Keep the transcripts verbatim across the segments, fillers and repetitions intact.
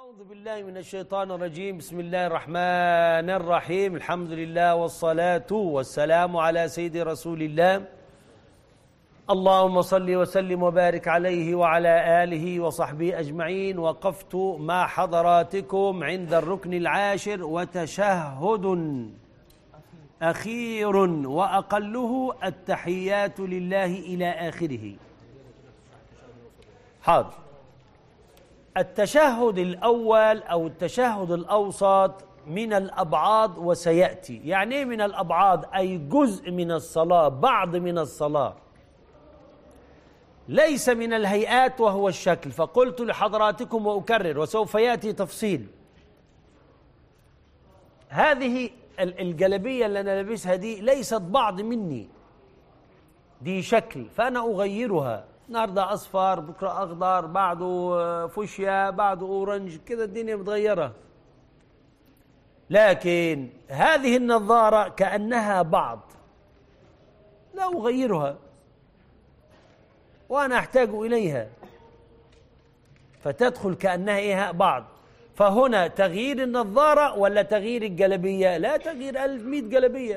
أعوذ بالله من الشيطان الرجيم. بسم الله الرحمن الرحيم. الحمد لله والصلاة والسلام على سيد رسول الله. اللهم صل وسلم وبارك عليه وعلى آله وصحبه أجمعين. وقفت مع حضراتكم عند الركن العاشر وتشهد أخير وأقله التحيات لله إلى آخره. حاضر. التشهد الأول أو التشهد الأوسط من الأبعاد وسيأتي. يعني إيه من الأبعاد؟ أي جزء من الصلاة، بعض من الصلاة، ليس من الهيئات وهو الشكل. فقلت لحضراتكم وأكرر وسوف يأتي تفصيل. هذه الجلبية اللي أنا لابسها دي ليست بعض مني، دي شكل، فأنا أغيرها. النهارده اصفر، بكره اخضر، بعده فوشيا، بعده اورنج، كده الدنيا متغيره. لكن هذه النظاره كانها بعض، لا اغيرها وانا احتاج اليها، فتدخل كانها ايه بعض. فهنا تغيير النظاره ولا تغيير الجلبيه؟ لا، تغيير ألف ومئة جلبيه.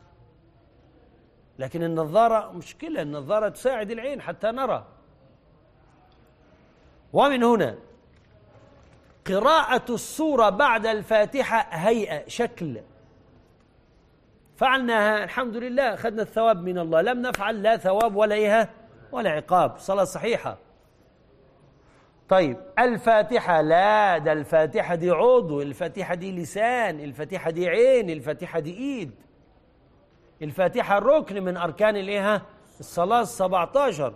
لكن النظارة مشكلة، النظارة تساعد العين حتى نرى. ومن هنا قراءة السورة بعد الفاتحة هيئة، شكل، فعلناها الحمد لله، أخذنا الثواب من الله. لم نفعل لا ثواب ولا إيه ولا عقاب، صلاة صحيحة. طيب الفاتحة، لا، ده الفاتحة دي عضو، الفاتحة دي لسان، الفاتحة دي عين، الفاتحة دي إيد. الفاتحة ركن من أركان الإيه؟ الصلاة السبعة عشر.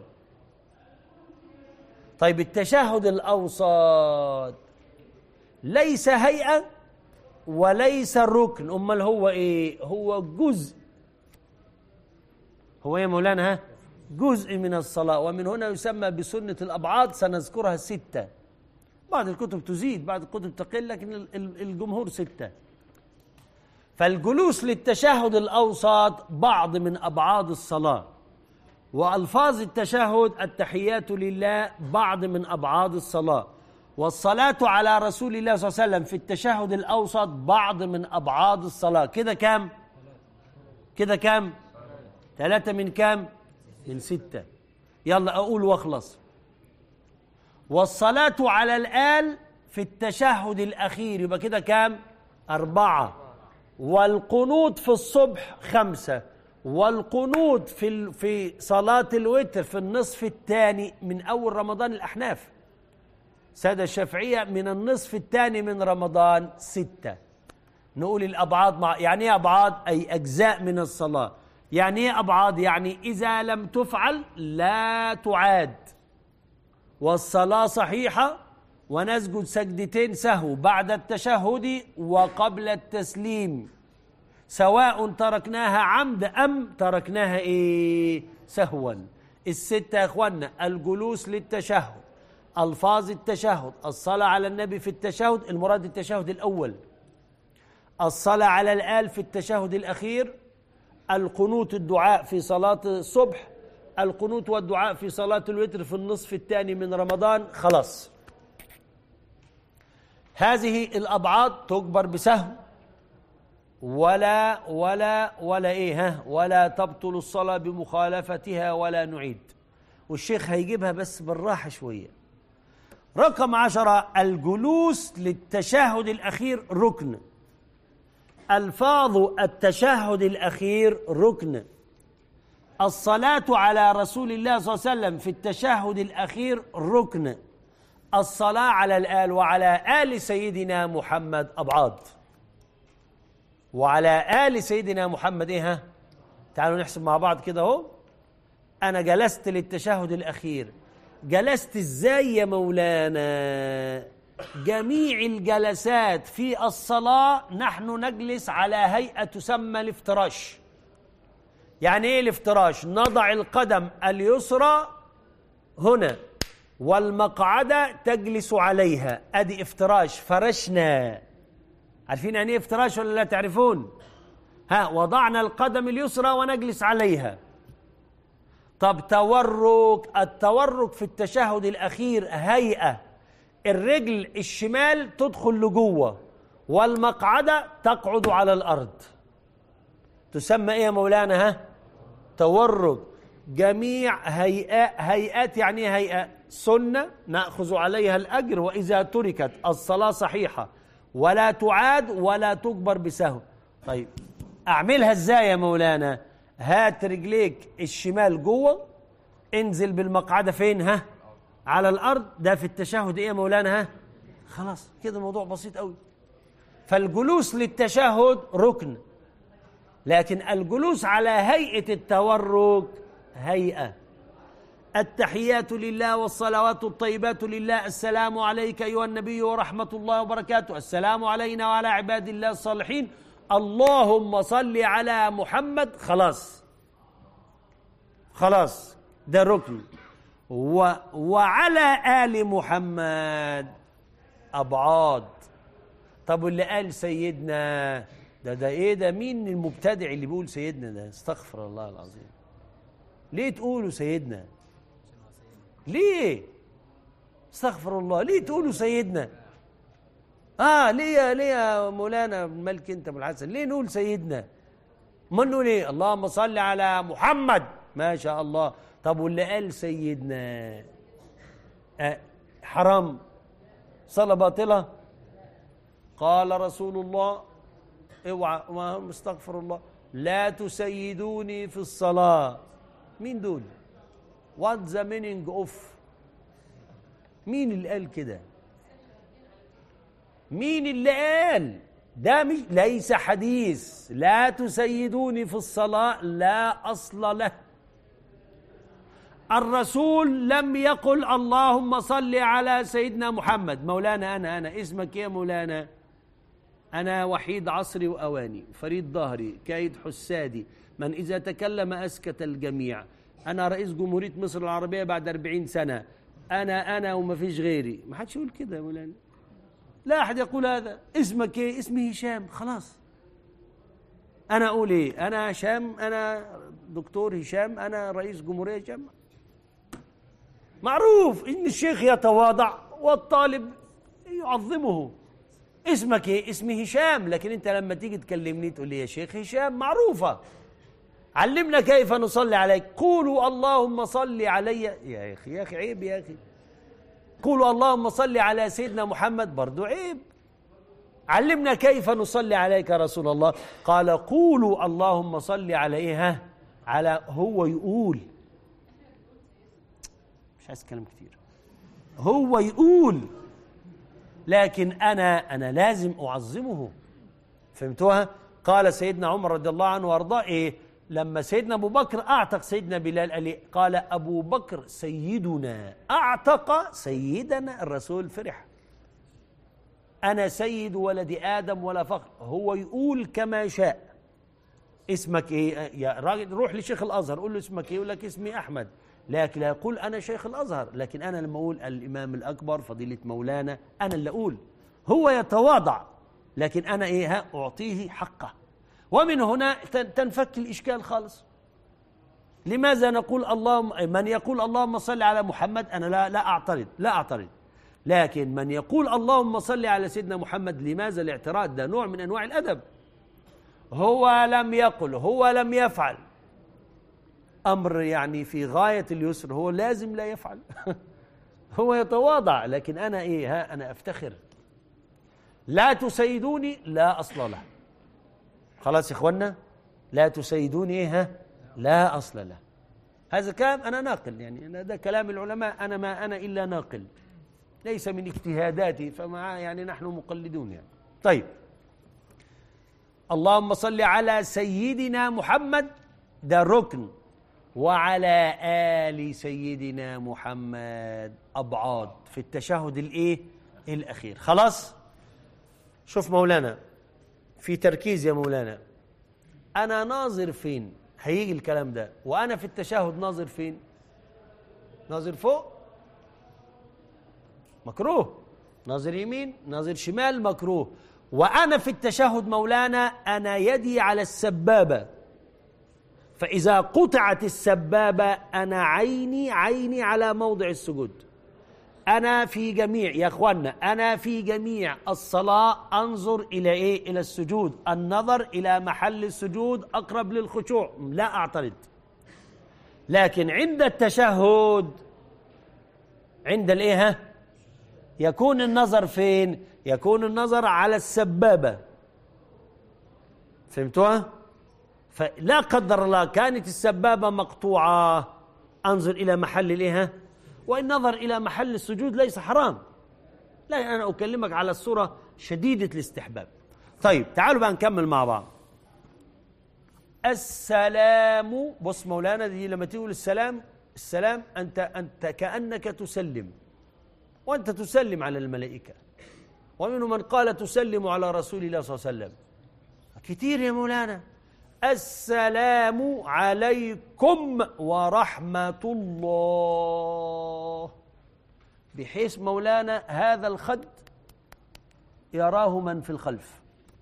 طيب التشهد الأوسط ليس هيئة وليس الركن، أمال هو إيه؟ هو جزء. هو إيه مولانا؟ جزء من الصلاة. ومن هنا يسمى بسنة الأبعاد، سنذكرها ستة. بعض الكتب تزيد، بعض الكتب تقل، لكن الجمهور ستة. فالجلوس للتشهد الأوسط بعض من أبعاد الصلاة، وألفاظ التشهد التحيات لله بعض من أبعاد الصلاة، والصلاة على رسول الله صلى الله عليه وسلم في التشهد الأوسط بعض من أبعاد الصلاة. كده كام؟ كده كام؟ ثلاثة من كام؟ من ستة. يلا أقول واخلص. والصلاة على الآل في التشهد الأخير، يبقى كده كام؟ أربعة. والقنوت في الصبح خمسة. والقنوت في في صلاة الوتر في النصف الثاني من أول رمضان الأحناف، سادة الشافعية من النصف الثاني من رمضان ستة. نقول الأبعاد مع، يعني إيه أبعاد؟ أي أجزاء من الصلاة. يعني إيه أبعاد؟ يعني إذا لم تفعل لا تعاد، والصلاة صحيحة، ونسجد سجدتين سهو بعد التشهد وقبل التسليم، سواء تركناها عمد أم تركناها إيه؟ سهوا. الستة يا أخوانا: الجلوس للتشهد، ألفاظ التشهد، الصلاة على النبي في التشهد، المراد التشهد الأول، الصلاة على الآل في التشهد الأخير، القنوت الدعاء في صلاة الصبح، القنوت والدعاء في صلاة الوتر في النصف الثاني من رمضان. خلاص، هذه الأبعاد تجبر بسهو، ولا ولا ولا إيه ها ولا تبطل الصلاة بمخالفتها ولا نعيد. والشيخ هيجيبها بس بالراحة شوية. رقم عشرة: الجلوس للتشهد الأخير ركن. ألفاظ التشهد الأخير ركن. الصلاة على رسول الله صلى الله عليه وسلم في التشهد الأخير ركن. الصلاة على الآل وعلى آل سيدنا محمد أبعاد. وعلى آل سيدنا محمد إيه ها؟ تعالوا نحسب مع بعض كده أهو. أنا جلست للتشهد الأخير، جلست إزاي يا مولانا؟ جميع الجلسات في الصلاة نحن نجلس على هيئة تسمى الافتراش. يعني إيه الافتراش؟ نضع القدم اليسرى هنا، والمقعدة تجلس عليها، أدي افتراش، فرشنا. عارفين يعني ايه افتراش ولا لا تعرفون؟ ها، وضعنا القدم اليسرى ونجلس عليها. طب تورك، التورك في التشهد الأخير هيئة الرجل الشمال تدخل لجوه والمقعدة تقعد على الأرض. تسمى إيه يا مولانا؟ ها؟ تورج. جميع هيئات، هيئات يعني إيه هيئة؟ سنة نأخذ عليها الأجر، وإذا تركت الصلاة صحيحة ولا تعاد ولا تجبر بسهو. طيب أعملها إزاي يا مولانا؟ هات رجليك الشمال جوه، انزل بالمقعدة فين؟ ها؟ على الأرض. ده في التشهد إيه يا مولانا؟ ها؟ خلاص كده الموضوع بسيط قوي. فالجلوس للتشهد ركن، لكن الجلوس على هيئة التورك هيئة. التحيات لله والصلوات الطيبات لله، السلام عليك أيها النبي ورحمة الله وبركاته، السلام علينا وعلى عباد الله الصالحين، اللهم صل على محمد. خلاص خلاص ده ركن. و... وعلى آل محمد أبعاد. طب واللي قال سيدنا ده ده ايه ده؟ مين المبتدع اللي بيقول سيدنا ده؟ استغفر الله العظيم. ليه تقولوا سيدنا؟ ليه؟ استغفر الله، ليه تقولوا سيدنا؟ اه ليه ليه يا مولانا الملك انت ابو الحسن؟ ليه نقول سيدنا؟ ما نقول ايه؟ اللهم صل على محمد. ما شاء الله. طب واللي قال سيدنا آه حرام، صلاة باطلة؟ قال رسول الله اوعى، استغفر الله، لا تسيدوني في الصلاة. مين دول؟ What the meaning of؟ مين اللي قال كده؟ مين اللي قال؟ ده مش ليس حديث. لا تسيدوني في الصلاة لا أصل له. الرسول لم يقل اللهم صل على سيدنا محمد. مولانا أنا أنا اسمك يا مولانا؟ أنا وحيد عصري وأواني، فريد ظهري، كايد حسادي، من إذا تكلم أسكت الجميع، أنا رئيس جمهورية مصر العربية بعد أربعين سنة، أنا أنا وما فيش غيري. ما حدش يقول كده يا مولانا، لا أحد يقول هذا. اسمك إيه؟ اسمي هشام. خلاص أنا أقول إيه؟ أنا هشام، أنا دكتور هشام، أنا رئيس جمهورية هشام. معروف إن الشيخ يتواضع والطالب يعظمه. اسمك ايه؟ اسمي هشام. لكن انت لما تيجي تكلمني تقول لي يا شيخ هشام، معروفة. علمنا كيف نصلي عليك. قولوا اللهم صل علي. يا اخي يا اخي عيب يا اخي. قولوا اللهم صل على سيدنا محمد، برضو عيب. علمنا كيف نصلي عليك يا رسول الله. قال قولوا اللهم صل عليها، على هو يقول، مش عايز كلام كتير، هو يقول، لكن أنا أنا لازم أعظمه. فهمتوها؟ قال سيدنا عمر رضي الله عنه وارضاه إيه؟ لما سيدنا أبو بكر أعتق سيدنا بلال قال إيه؟ قال أبو بكر سيدنا أعتق سيدنا. الرسول فرح، أنا سيد ولد آدم ولا فخر. هو يقول كما شاء. اسمك إيه؟ يا راجل روح لشيخ الأزهر قول له اسمك إيه؟ يقول لك اسمي أحمد. لكن لا يقول أنا شيخ الأزهر. لكن أنا لما أقول الإمام الأكبر فضيلة مولانا أنا اللي أقول. هو يتواضع لكن أنا إيه؟ ها أعطيه حقه. ومن هنا تنفك الإشكال خالص. لماذا نقول اللهم، من يقول اللهم صل على محمد أنا لا لا أعترض، لا أعترض. لكن من يقول اللهم صل على سيدنا محمد، لماذا الاعتراض؟ ده نوع من أنواع الأدب. هو لم يقل، هو لم يفعل، أمر يعني في غاية اليسر، هو لازم لا يفعل. هو يتواضع. لكن أنا إيه؟ ها أنا أفتخر. لا تسيدوني لا أصل له. خلاص يا إخوانا، لا تسيدوني إيه؟ ها لا أصل له. هذا كلام أنا ناقل، يعني ده كلام العلماء، أنا ما أنا إلا ناقل، ليس من اجتهاداتي، فمع يعني نحن مقلدون يعني. طيب، اللهم صل على سيدنا محمد، ده ركن. وعلى آل سيدنا محمد أبعاد في التشهد الإيه؟ الأخير. خلاص. شوف مولانا في تركيز يا مولانا، أنا ناظر فين؟ هيجي الكلام ده. وأنا في التشهد ناظر فين؟ ناظر فوق مكروه، ناظر يمين، ناظر شمال مكروه. وأنا في التشهد مولانا أنا يدي على السبابة، فإذا قطعت السبابة أنا عيني عيني على موضع السجود. أنا في جميع يا أخوانا أنا في جميع الصلاة أنظر إلى إيه؟ إلى السجود، النظر إلى محل السجود أقرب للخشوع، لا أعترض. لكن عند التشهد عند الإيه ها؟ يكون النظر فين؟ يكون النظر على السبابة. فهمتوها؟ فلا قدر الله كانت السبابة مقطوعة أنظر إلى محل الإيه؟ وإن نظر إلى محل السجود ليس حرام، لكن أنا أكلمك على الصورة شديدة الاستحباب. طيب تعالوا بقى نكمل مع بعض. السلام، بص مولانا دي لما تقول السلام، السلام أنت أنت كأنك تسلم، وأنت تسلم على الملائكة، ومنهم من قال تسلم على رسول الله صلى الله عليه وسلم كتير يا مولانا. السلام عليكم ورحمة الله، بحيث مولانا هذا الخد يراه من في الخلف.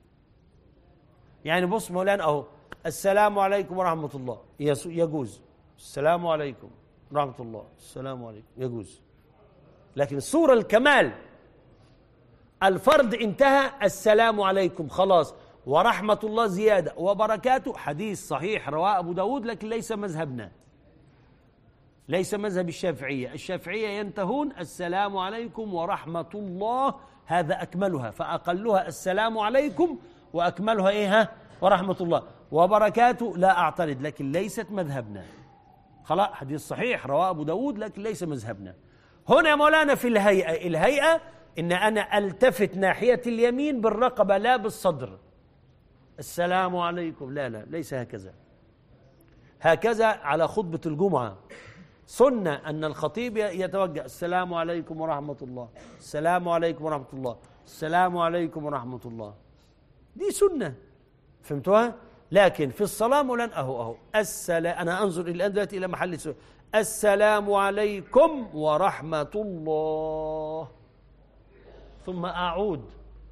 يعني بص مولانا أهو السلام عليكم ورحمة الله يجوز، السلام عليكم ورحمة الله، السلام عليكم يجوز. لكن الصورة الكمال الفرض انتهى، السلام عليكم خلاص، ورحمة الله زيادة وبركاته، حديث صحيح رواه أبو داود، لكن ليس مذهبنا، ليس مذهب الشافعية. الشافعية ينتهون السلام عليكم ورحمة الله، هذا أكملها، فأقلها السلام عليكم وأكملها إيه ها؟ ورحمة الله وبركاته، لا أعترض، لكن ليست مذهبنا. خلاص حديث صحيح رواه أبو داود لكن ليس مذهبنا. هنا مولانا في الهيئة، الهيئة إن أنا ألتفت ناحية اليمين بالرقبة لا بالصدر. السلام عليكم، لا لا ليس هكذا. هكذا على خطبة الجمعة سنة أن الخطيب يتوجه السلام عليكم ورحمة الله، السلام عليكم ورحمة الله، السلام عليكم ورحمة الله، دي سنة. فهمتوها؟ لكن في الصلاة مولانا أهو أهو السلام، أنا أنظر الآن دلوقتي إلى محل السؤال، السلام عليكم ورحمة الله، ثم أعود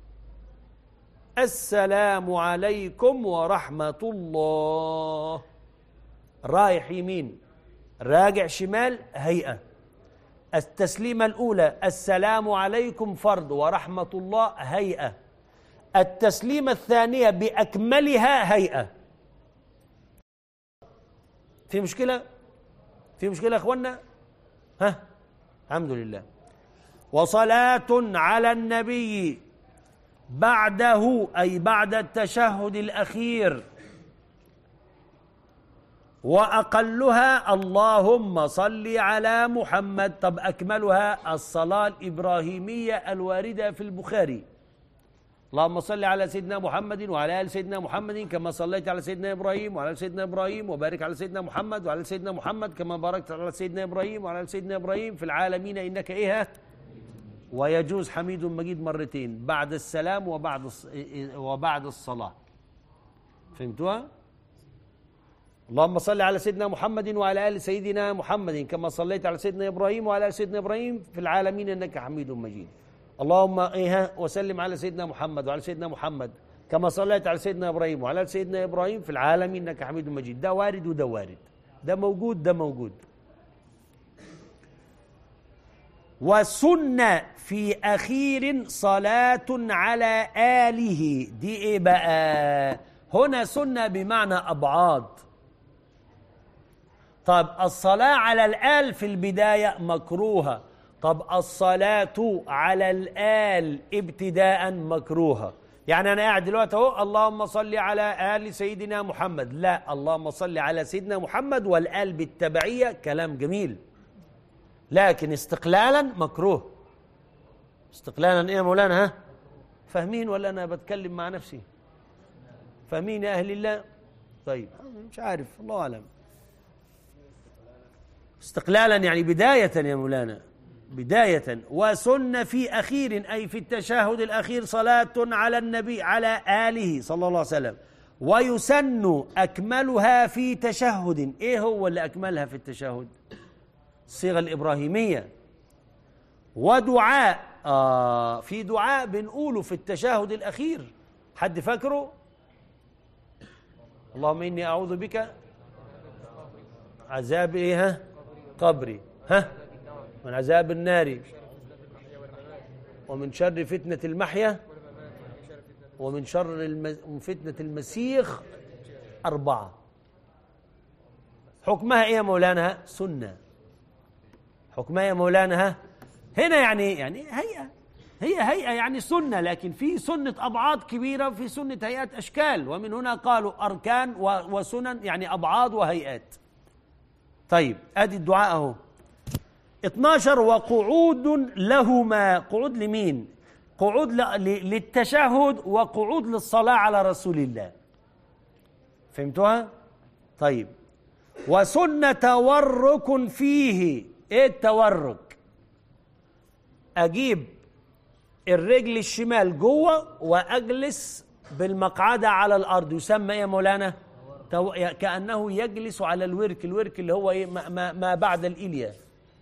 السلام عليكم ورحمة الله، رايح يمين راجع شمال، هيئة. التسليمة الأولى السلام عليكم فرض ورحمة الله هيئة. التسليمة الثانية بأكملها هيئة. في مشكلة؟ في مشكلة يا أخوانا؟ ها؟ الحمد لله. وصلاة على النبي بعده، أي بعد التشهد الأخير، وأقلها اللهم صل على محمد. طب أكملها الصلاة الإبراهيمية الواردة في البخاري، اللهم صل على سيدنا محمد وعلى آل سيدنا محمد كما صليت على سيدنا إبراهيم وعلى سيدنا إبراهيم، وبارك على سيدنا محمد وعلى سيدنا محمد كما باركت على سيدنا إبراهيم وعلى سيدنا إبراهيم في العالمين إنك إيه. ويجوز حميد مجيد مرتين بعد السلام وبعد وبعد الصلاة. فهمتوها؟ اللهم صل على سيدنا محمد وعلى آل سيدنا محمد كما صليت على سيدنا إبراهيم وعلى آل سيدنا إبراهيم في العالمين إنك حميد مجيد. اللهم إيه وسلم على سيدنا محمد وعلى سيدنا محمد كما صليت على سيدنا إبراهيم وعلى آل سيدنا إبراهيم في العالمين إنك حميد مجيد. ده وارد وده وارد، ده موجود ده موجود. وسنة في أخير صلاة على آله، دي إيه بقى؟ هنا سنة بمعنى أبعاد. طب الصلاة على الآل في البداية مكروهة، طب الصلاة على الآل ابتداء مكروهة. يعني أنا قاعد دلوقتي أهو اللهم صل على آل سيدنا محمد، لا، اللهم صل على سيدنا محمد والآل بالتبعية، كلام جميل، لكن استقلالا مكروه. استقلالا إيه يا مولانا؟ ها؟ فاهمين ولا أنا بتكلم مع نفسي؟ فاهمين يا أهل الله؟ طيب مش عارف، الله أعلم. استقلالا يعني بداية يا مولانا، بداية. وسن في أخير أي في التشهد الأخير صلاة على النبي على آله صلى الله عليه وسلم. ويسن أكملها في تشهد. إيه هو اللي أكملها في التشهد؟ الصيغة الإبراهيمية. ودعاء، آه في دعاء بنقوله في التشهد الأخير، حد فاكره؟ اللهم إني أعوذ بك عذاب إيه ها؟ قبري، ها؟ من عذاب النار ومن شر فتنة المحيا ومن شر الم... فتنة المسيخ أربعة. حكمها إيه يا مولانا؟ سنة. حكمها يا مولانا هنا يعني يعني هيئة، هي هيئة يعني سنة، لكن في سنة أبعاد كبيرة وفي سنة هيئات أشكال، ومن هنا قالوا أركان وسنن يعني أبعاد وهيئات. طيب أدي الدعاء أهو. اثناشر وقعود لهما. قعود لمين؟ قعود للتشهد وقعود للصلاة على رسول الله. فهمتوها؟ طيب. وسنة تورك فيه. ايه التورك؟ اجيب الرجل الشمال جوه واجلس بالمقعدة على الارض، يسمى ايه يا مولانا؟ تو... كأنه يجلس على الورك، الورك اللي هو ايه؟ ما, ما بعد الإليا.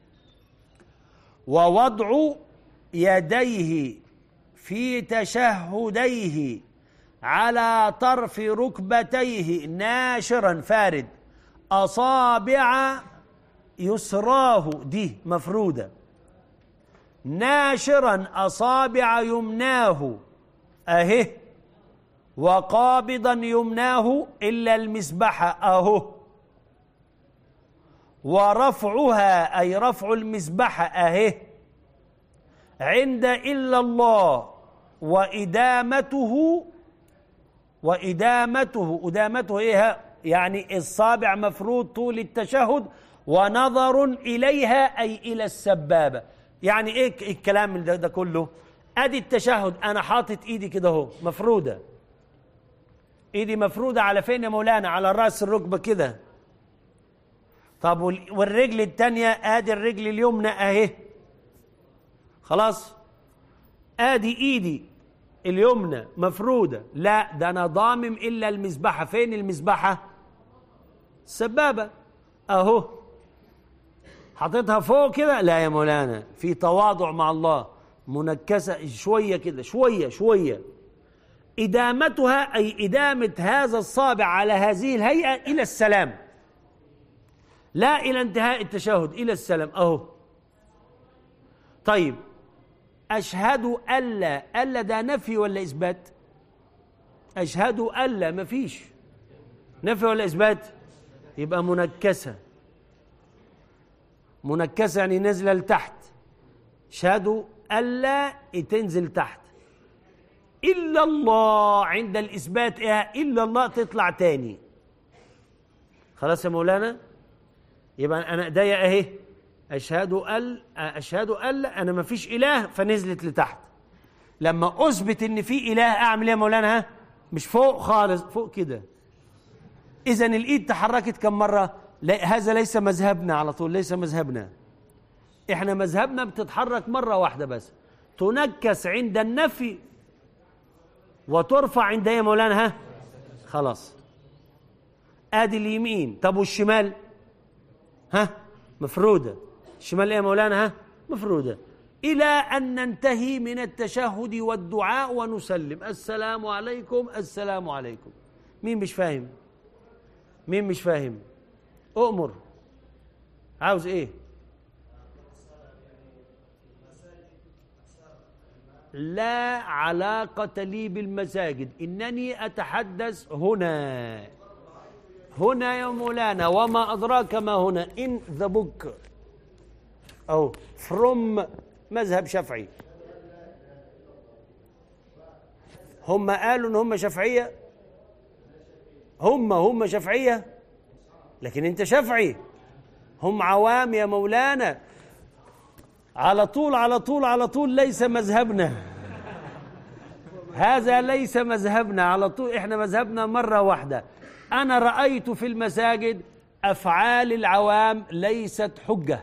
ووضع يديه في تشهديه على طرف ركبتيه ناشرا فارد أصابع يسراه، دي مفرودة، ناشرا أصابع يمناه أهه، وقابضا يمناه إلا المسبحة أهو، ورفعها أي رفع المسبحة أهه عند إلا الله، وإدامته وإدامته إدامته إيه؟ يعني الصابع مفروض طول التشهد، ونظر إليها أي إلى السبابة. يعني إيه الكلام ده, ده كله؟ أدي التشهد، أنا حاطط إيدي كده أهو مفرودة، إيدي مفرودة على فين يا مولانا؟ على رأس الركبة كده. طب والرجل التانية أدي الرجل اليمنى أهي، خلاص. أدي إيدي اليمنى مفرودة، لا ده أنا ضامم إلا المسبحة. فين المسبحة؟ السبابة أهو، حطيتها فوق كده؟ لا يا مولانا، في تواضع مع الله، منكسة شوية كده، شوية شوية. إدامتها أي إدامة هذا الصابع على هذه الهيئة إلى السلام، لا إلى انتهاء التشهد، إلى السلام أهو. طيب أشهد ألا، ألا ده نفي ولا إثبات؟ أشهد ألا مفيش نفي ولا إثبات، يبقى منكسة. منكسة يعني نزل لتحت. أشهد ألا تنزل تحت. إلا الله عند الإثبات إيه؟ إلا الله تطلع تاني. خلاص يا مولانا؟ يبقى أنا إيديا أهي، أشهد أل أشهد ألا أنا ما فيش إله فنزلت لتحت. لما أثبت إن في إله أعمل إيه يا مولانا؟ مش فوق خالص، فوق كده. إذن الإيد تحركت كم مرة؟ لا، هذا ليس مذهبنا على طول، ليس مذهبنا. إحنا مذهبنا بتتحرك مرة واحدة بس، تنكس عند النفي وترفع عند إيه يا مولانا؟ ها خلاص. آدي اليمين. طب والشمال؟ ها مفرودة. الشمال إيه يا مولانا؟ ها مفرودة، إلى أن ننتهي من التشهد والدعاء ونسلم. السلام عليكم، السلام عليكم. مين مش فاهم؟ مين مش فاهم؟ أؤمر. عاوز إيه؟ لا علاقة لي بالمساجد، إنني أتحدث هنا. هنا يا مولانا، وما أدراك ما هنا. in the book أو from مذهب شافعي. هم قالوا إن هم شافعية، هم هم شافعية، لكن أنت شافعي. هم عوام يا مولانا. على طول على طول على طول ليس مذهبنا هذا ليس مذهبنا على طول. إحنا مذهبنا مرة واحدة. أنا رأيت في المساجد أفعال العوام ليست حجة.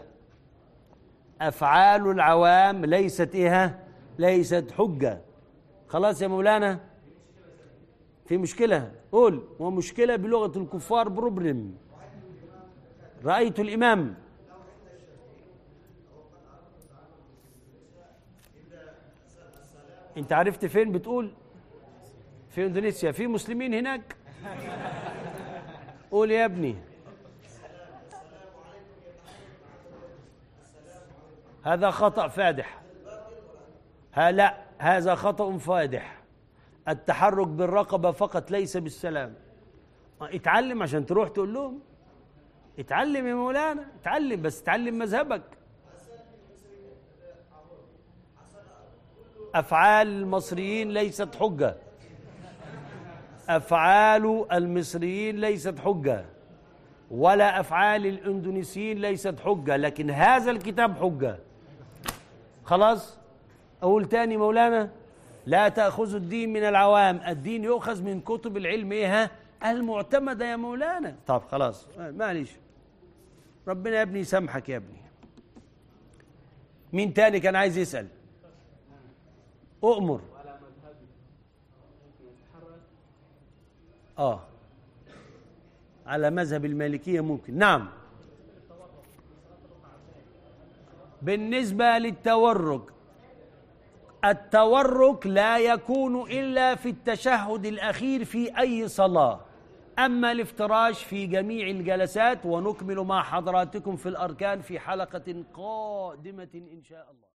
أفعال العوام ليست إيه؟ ليست حجة. خلاص يا مولانا؟ في مشكلة؟ قول. ومشكلة بلغة الكفار بروبلم. رأيت الإمام أنت عرفت فين بتقول؟ في إندونيسيا. في مسلمين هناك؟ قول يا ابني. هذا خطأ فادح، ها لا، هذا خطأ فادح. التحرك بالرقبة فقط ليس بالسلام. اتعلم عشان تروح تقول لهم. اتعلم يا مولانا، اتعلم، بس اتعلم مذهبك. أفعال المصريين ليست حجة. أفعال المصريين ليست حجة، ولا أفعال الإندونيسيين ليست حجة، لكن هذا الكتاب حجة. خلاص؟ أقول تاني مولانا، لا تأخذوا الدين من العوام، الدين يؤخذ من كتب العلم إيه المعتمدة يا مولانا. طب خلاص معلش، ربنا يا ابني يسامحك يا ابني. مين تاني كان عايز يسأل؟ أؤمر. آه على مذهب المالكية ممكن. نعم. بالنسبة للتورك، التورك لا يكون إلا في التشهد الأخير في أي صلاة، أما الافتراش في جميع الجلسات. ونكمل مع حضراتكم في الأركان في حلقة قادمة إن شاء الله.